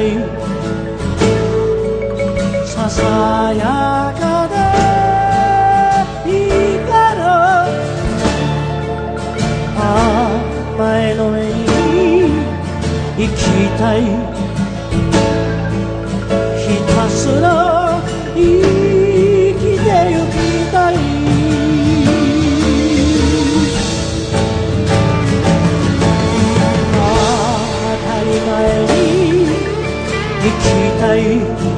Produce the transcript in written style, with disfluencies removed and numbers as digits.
たいささやかでいいから前のめりに生きたいひたすら生きてゆきたい当たり前に生きたい